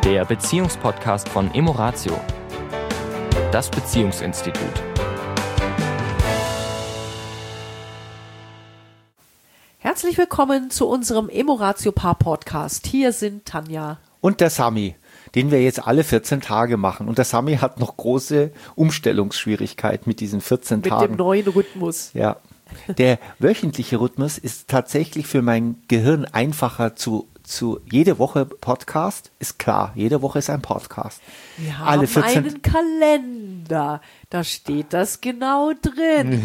der Beziehungspodcast von Emoratio, das Beziehungsinstitut. Herzlich willkommen zu unserem Emoratio Paar Podcast. Hier sind Tanja und der Sami, den wir jetzt alle 14 Tage machen. Und der Sami hat noch große Umstellungsschwierigkeiten mit diesen 14 Tagen. Mit dem neuen Rhythmus. Ja. Der wöchentliche Rhythmus ist tatsächlich für mein Gehirn einfacher zu jede Woche Podcast, ist klar, jede Woche ist ein Podcast. Wir haben einen Kalender, da steht das genau drin.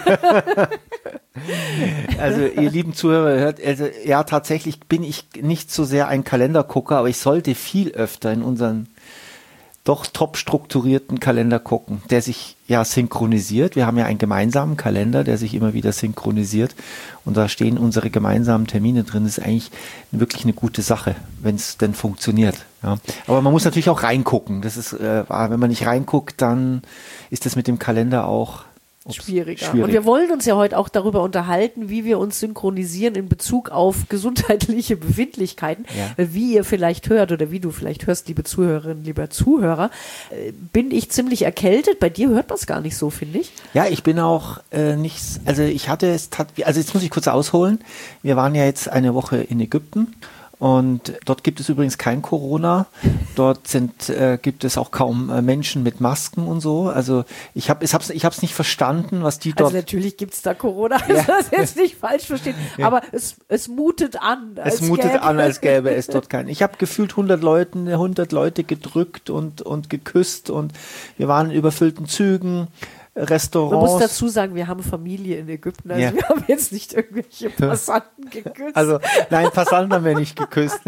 Also ihr lieben Zuhörer, hört, also ja, tatsächlich bin ich nicht so sehr ein Kalendergucker, aber ich sollte viel öfter in unseren doch top strukturierten Kalender gucken, der sich ja synchronisiert. Wir haben ja einen gemeinsamen Kalender, der sich immer wieder synchronisiert und da stehen unsere gemeinsamen Termine drin. Das ist eigentlich wirklich eine gute Sache, wenn es denn funktioniert. Ja. Aber man muss natürlich auch reingucken. Das ist, wenn man nicht reinguckt, dann ist das mit dem Kalender auch schwieriger. Und wir wollen uns ja heute auch darüber unterhalten, wie wir uns synchronisieren in Bezug auf gesundheitliche Befindlichkeiten. Ja. Wie ihr vielleicht hört oder wie du vielleicht hörst, liebe Zuhörerinnen, lieber Zuhörer, bin ich ziemlich erkältet. Bei dir hört man es gar nicht so, finde ich. Ja, ich bin auch nicht, also ich hatte es, also jetzt muss ich kurz ausholen. Wir waren ja jetzt eine Woche in Ägypten. Und dort gibt es übrigens kein Corona. Dort gibt es auch kaum Menschen mit Masken und so. Also ich hab's nicht verstanden, was die dort. Also natürlich gibt's da Corona. Ja. Das jetzt nicht falsch verstehen. Ja. Aber es mutet an. Als gäbe es dort keinen. Ich habe gefühlt 100 Leute gedrückt und geküsst und wir waren in überfüllten Zügen. Restaurants. Man muss dazu sagen, wir haben Familie in Ägypten, also wir haben jetzt nicht irgendwelche Passanten geküsst. Also nein, Passanten haben wir nicht geküsst.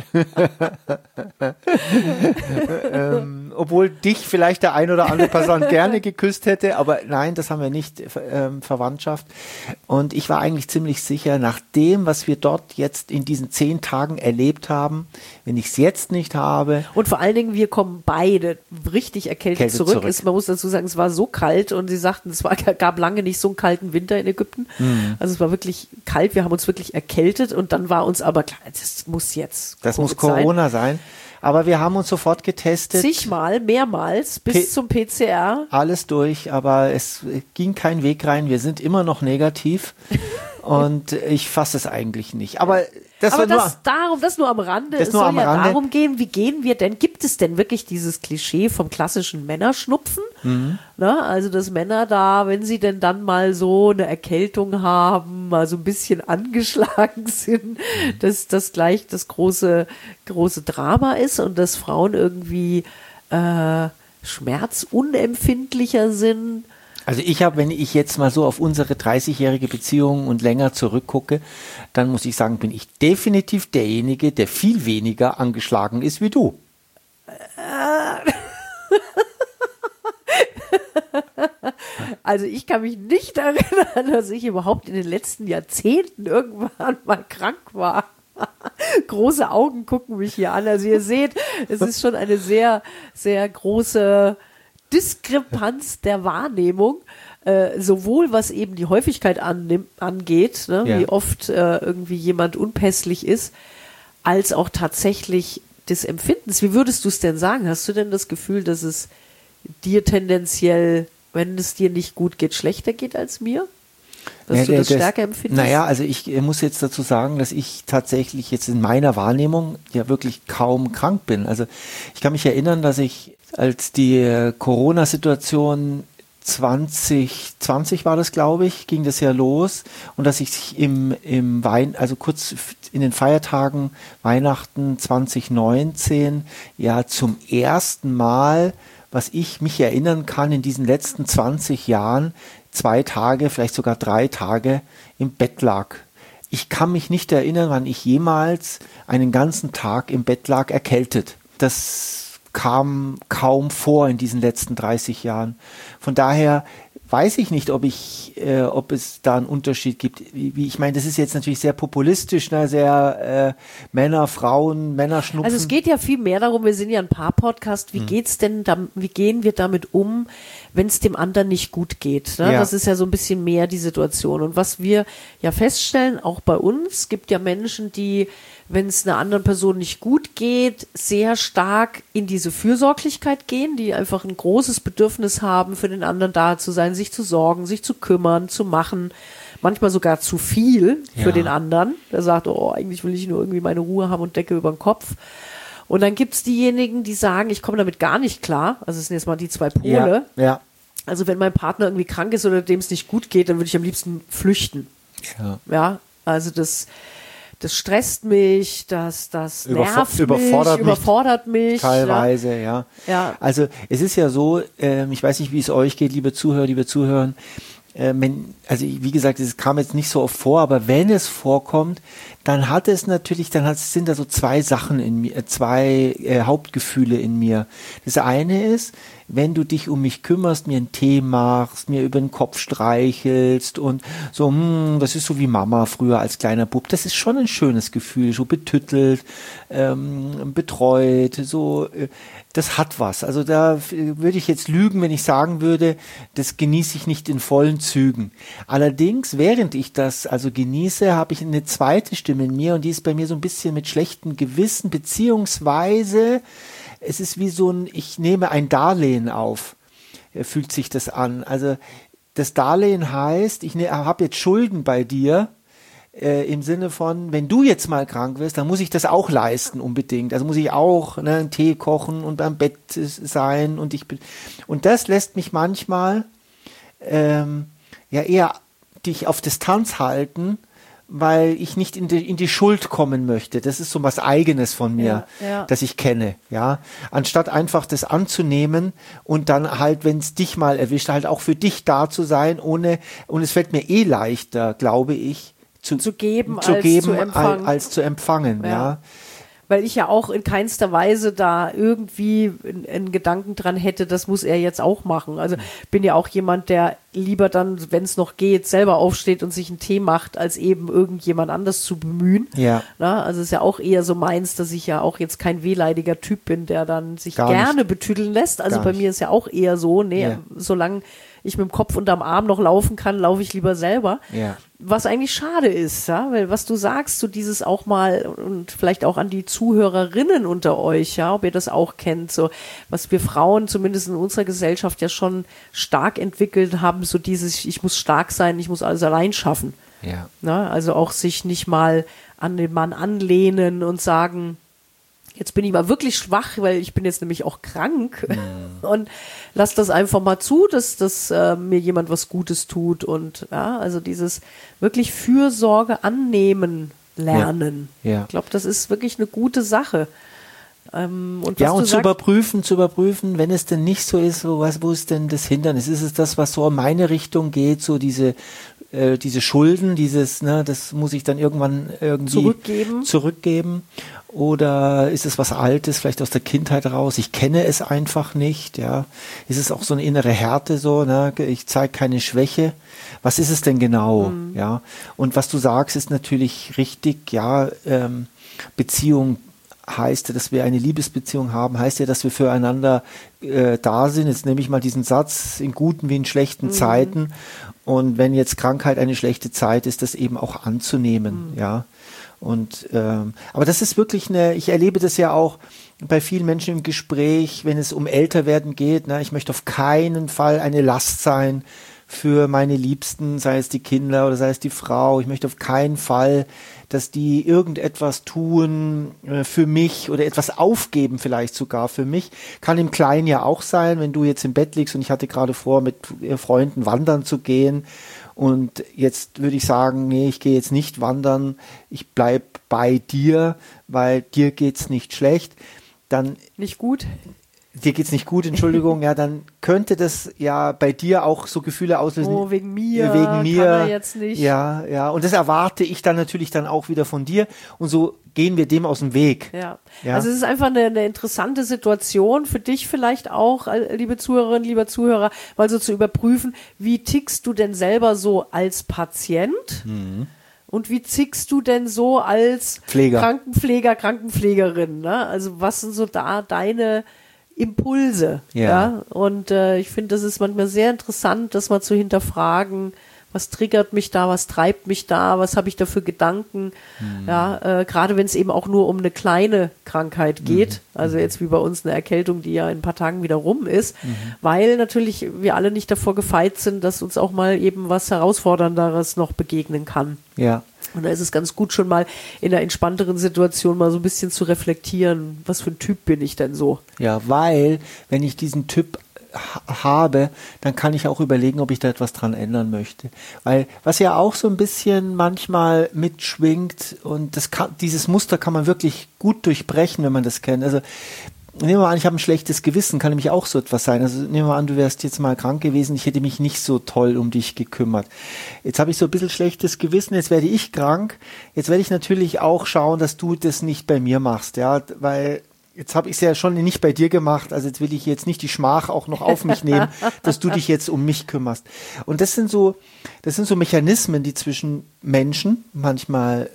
Obwohl dich vielleicht der ein oder andere Passant gerne geküsst hätte, aber nein, das haben wir nicht, Verwandtschaft. Und ich war eigentlich ziemlich sicher, nach dem, was wir dort jetzt in diesen 10 Tagen erlebt haben, wenn ich es jetzt nicht habe. Und vor allen Dingen, wir kommen beide richtig erkältet zurück. Man muss dazu sagen, es war so kalt und sie sagten, es gab lange nicht so einen kalten Winter in Ägypten. Also es war wirklich kalt, wir haben uns wirklich erkältet und dann war uns aber klar, das muss jetzt Das muss Corona sein. Aber wir haben uns sofort getestet. Mehrmals, bis zum PCR. Alles durch, aber es ging kein Weg rein. Wir sind immer noch negativ und ich fasse es eigentlich nicht. Aber das nur am Rande. Es soll ja darum gehen, wie gehen wir denn? Gibt es denn wirklich dieses Klischee vom klassischen Männerschnupfen? Na, also dass Männer da, wenn sie denn dann mal so eine Erkältung haben, mal so ein bisschen angeschlagen sind, dass das gleich das große Drama ist und dass Frauen irgendwie schmerzunempfindlicher sind. Also wenn ich jetzt mal so auf unsere 30-jährige Beziehung und länger zurückgucke, dann muss ich sagen, bin ich definitiv derjenige, der viel weniger angeschlagen ist wie du. Also ich kann mich nicht erinnern, dass ich überhaupt in den letzten Jahrzehnten irgendwann mal krank war. Große Augen gucken mich hier an. Also ihr seht, es ist schon eine sehr, sehr große Diskrepanz der Wahrnehmung, sowohl was eben die Häufigkeit angeht, ne, wie oft irgendwie jemand unpässlich ist, als auch tatsächlich des Empfindens. Wie würdest du es denn sagen? Hast du denn das Gefühl, dass es dir tendenziell, wenn es dir nicht gut geht, schlechter geht als mir? Dass du das stärker empfindest? Naja, also ich muss jetzt dazu sagen, dass ich tatsächlich jetzt in meiner Wahrnehmung ja wirklich kaum krank bin. Also ich kann mich erinnern, dass ich, als die Corona-Situation 2020 war das, glaube ich, ging das ja los und dass ich also kurz in den Feiertagen Weihnachten 2019 ja zum ersten Mal, was ich mich erinnern kann, in diesen letzten 20 Jahren 2 Tage, vielleicht sogar 3 Tage im Bett lag. Ich kann mich nicht erinnern, wann ich jemals einen ganzen Tag im Bett lag, erkältet. Das kam kaum vor in diesen letzten 30 Jahren. Von daher weiß ich nicht, ob es da einen Unterschied gibt. Ich meine, das ist jetzt natürlich sehr populistisch, ne? Sehr Männer, Frauen, Männerschnupfen. Also es geht ja viel mehr darum, wir sind ja ein Paar-Podcast, wie gehen wir damit um, wenn es dem anderen nicht gut geht? Ne? Ja. Das ist ja so ein bisschen mehr die Situation. Und was wir ja feststellen, auch bei uns, gibt ja Menschen, die, wenn es einer anderen Person nicht gut geht, sehr stark in diese Fürsorglichkeit gehen, die einfach ein großes Bedürfnis haben, für den anderen da zu sein, sich zu sorgen, sich zu kümmern, zu machen, manchmal sogar zu viel für den anderen. Der sagt, oh, eigentlich will ich nur irgendwie meine Ruhe haben und Decke über den Kopf. Und dann gibt's diejenigen, die sagen, ich komme damit gar nicht klar. Also es sind jetzt mal die zwei Pole. Ja. Also wenn mein Partner irgendwie krank ist oder dem es nicht gut geht, dann würde ich am liebsten flüchten. Ja, also das stresst mich, das nervt überfordert mich. Teilweise, ja. Also es ist ja so, ich weiß nicht, wie es euch geht, liebe Zuhörer, liebe Zuhörer, wie gesagt, es kam jetzt nicht so oft vor, aber wenn es vorkommt, dann sind da so zwei Sachen in mir, zwei Hauptgefühle in mir. Das eine ist, wenn du dich um mich kümmerst, mir einen Tee machst, mir über den Kopf streichelst und so, das ist so wie Mama früher als kleiner Bub. Das ist schon ein schönes Gefühl, so betüttelt, betreut, so, das hat was. Also da würde ich jetzt lügen, wenn ich sagen würde, das genieße ich nicht in vollen Zügen. Allerdings, während ich das also genieße, habe ich eine zweite Stimme in mir und die ist bei mir so ein bisschen mit schlechtem Gewissen, beziehungsweise es ist wie so ich nehme ein Darlehen auf, fühlt sich das an. Also das Darlehen heißt, ich habe jetzt Schulden bei dir, im Sinne von, wenn du jetzt mal krank wirst, dann muss ich das auch leisten unbedingt. Also muss ich auch einen Tee kochen und am Bett sein und das lässt mich manchmal eher dich auf Distanz halten, weil ich nicht in die Schuld kommen möchte. Das ist so was Eigenes von mir, das ich kenne, ja. Anstatt einfach das anzunehmen und dann halt, wenn es dich mal erwischt, halt auch für dich da zu sein, und es fällt mir leichter, glaube ich, zu geben als zu empfangen, ja. Weil ich ja auch in keinster Weise da irgendwie einen Gedanken dran hätte, das muss er jetzt auch machen. Also bin ja auch jemand, der lieber dann, wenn es noch geht, selber aufsteht und sich einen Tee macht, als eben irgendjemand anders zu bemühen. Ja. Na, also ist ja auch eher so meins, dass ich ja auch jetzt kein wehleidiger Typ bin, der dann sich gerne betüdeln lässt. Also bei mir ist ja auch eher so, solange ich mit dem Kopf unterm Arm noch laufen kann, laufe ich lieber selber. Ja. Was eigentlich schade ist, ja, weil was du sagst, so dieses auch mal und vielleicht auch an die Zuhörerinnen unter euch, ja, ob ihr das auch kennt, so was wir Frauen zumindest in unserer Gesellschaft ja schon stark entwickelt haben, so dieses, ich muss stark sein, ich muss alles allein schaffen. Ja. Na, also auch sich nicht mal an den Mann anlehnen und sagen, jetzt bin ich mal wirklich schwach, weil ich bin jetzt nämlich auch krank und lass das einfach mal zu, dass mir jemand was Gutes tut und ja, also dieses wirklich Fürsorge annehmen lernen. Ja. Ich glaube, das ist wirklich eine gute Sache. Und zu überprüfen, wenn es denn nicht so ist, wo ist denn das Hindernis? Ist es das, was so in meine Richtung geht, so diese Schulden, das muss ich dann irgendwann irgendwie zurückgeben? Oder ist es was Altes, vielleicht aus der Kindheit raus? Ich kenne es einfach nicht, ja. Ist es auch so eine innere Härte so, ne? Ich zeige keine Schwäche. Was ist es denn genau, ja? Und was du sagst, ist natürlich richtig, ja. Beziehung heißt ja, dass wir eine Liebesbeziehung haben, heißt ja, dass wir füreinander da sind. Jetzt nehme ich mal diesen Satz, in guten wie in schlechten Zeiten. Und wenn jetzt Krankheit eine schlechte Zeit ist, das eben auch anzunehmen, ja. Und aber das ist wirklich ich erlebe das ja auch bei vielen Menschen im Gespräch, wenn es um Älterwerden geht, ne, ich möchte auf keinen Fall eine Last sein für meine Liebsten, sei es die Kinder oder sei es die Frau. Ich möchte auf keinen Fall, dass die irgendetwas tun für mich oder etwas aufgeben vielleicht sogar für mich. Kann im Kleinen ja auch sein, wenn du jetzt im Bett liegst und ich hatte gerade vor, mit Freunden wandern zu gehen. Und jetzt würde ich sagen, nee, ich gehe jetzt nicht wandern, ich bleib bei dir, weil dir geht's nicht schlecht. Dann nicht gut. dir geht's nicht gut, Entschuldigung, ja, dann könnte das ja bei dir auch so Gefühle auslösen. Oh, wegen mir. Wegen mir. Kann er jetzt nicht. Ja. Und das erwarte ich dann natürlich dann auch wieder von dir. Und so gehen wir dem aus dem Weg. Ja. Ja. Also es ist einfach eine interessante Situation für dich vielleicht auch, liebe Zuhörerinnen, lieber Zuhörer, mal so zu überprüfen, wie tickst du denn selber so als Patient? Und wie tickst du denn so als Pfleger. Krankenpfleger, Krankenpflegerin? Ne? Also was sind so da deine Impulse? Ja. Und ich finde, das ist manchmal sehr interessant, das mal zu hinterfragen. Was triggert mich da? Was treibt mich da? Was habe ich da für Gedanken? Ja, gerade wenn es eben auch nur um eine kleine Krankheit geht, also jetzt wie bei uns eine Erkältung, die ja in ein paar Tagen wieder rum ist, weil natürlich wir alle nicht davor gefeit sind, dass uns auch mal eben was Herausfordernderes noch begegnen kann. Ja. Und da ist es ganz gut, schon mal in einer entspannteren Situation mal so ein bisschen zu reflektieren, was für ein Typ bin ich denn so? Ja, weil, wenn ich diesen Typ habe, dann kann ich auch überlegen, ob ich da etwas dran ändern möchte. Weil, was ja auch so ein bisschen manchmal mitschwingt, und dieses Muster kann man wirklich gut durchbrechen, wenn man das kennt. Also, nehmen wir mal an, ich habe ein schlechtes Gewissen, kann nämlich auch so etwas sein. Also nehmen wir mal an, du wärst jetzt mal krank gewesen, ich hätte mich nicht so toll um dich gekümmert. Jetzt habe ich so ein bisschen schlechtes Gewissen, jetzt werde ich krank. Jetzt werde ich natürlich auch schauen, dass du das nicht bei mir machst, ja, weil jetzt habe ich es ja schon nicht bei dir gemacht, also jetzt will ich jetzt nicht die Schmach auch noch auf mich nehmen, dass du dich jetzt um mich kümmerst. Und das sind so Mechanismen, die zwischen Menschen manchmal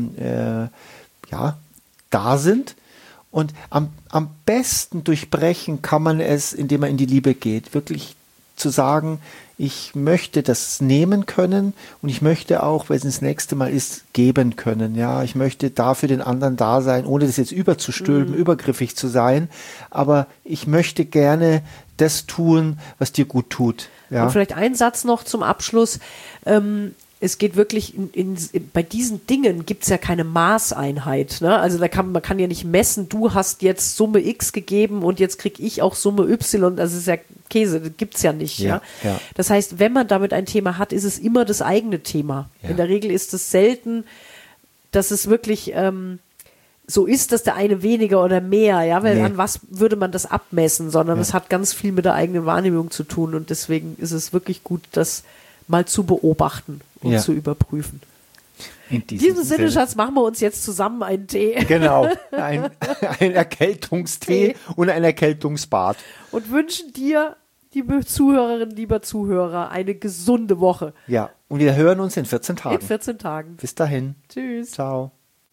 da sind. Und am besten durchbrechen kann man es, indem man in die Liebe geht. Wirklich zu sagen, ich möchte das nehmen können und ich möchte auch, wenn es das nächste Mal ist, geben können. Ja, ich möchte da für den anderen da sein, ohne das jetzt überzustülpen, übergriffig zu sein. Aber ich möchte gerne das tun, was dir gut tut. Ja. Und vielleicht ein Satz noch zum Abschluss. Es geht wirklich bei diesen Dingen gibt es ja keine Maßeinheit. Ne? Also man kann ja nicht messen, du hast jetzt Summe X gegeben und jetzt kriege ich auch Summe Y. Das ist ja Käse, das gibt es ja nicht. Ja. Das heißt, wenn man damit ein Thema hat, ist es immer das eigene Thema. Ja. In der Regel ist es selten, dass es wirklich so ist, dass der eine weniger oder mehr, ja, weil an was würde man das abmessen, sondern es hat ganz viel mit der eigenen Wahrnehmung zu tun und deswegen ist es wirklich gut, das mal zu beobachten und zu überprüfen. In diesem Sinne, Schatz, machen wir uns jetzt zusammen einen Tee. Genau, ein Erkältungstee und ein Erkältungsbad. Und wünschen dir, liebe Zuhörerinnen, lieber Zuhörer, eine gesunde Woche. Ja, und wir hören uns in 14 Tagen. In 14 Tagen. Bis dahin. Tschüss. Ciao.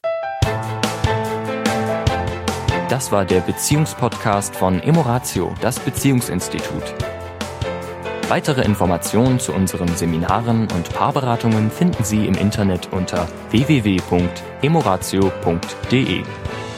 Das war der Beziehungspodcast von Emoratio, das Beziehungsinstitut. Weitere Informationen zu unseren Seminaren und Paarberatungen finden Sie im Internet unter www.emoratio.de.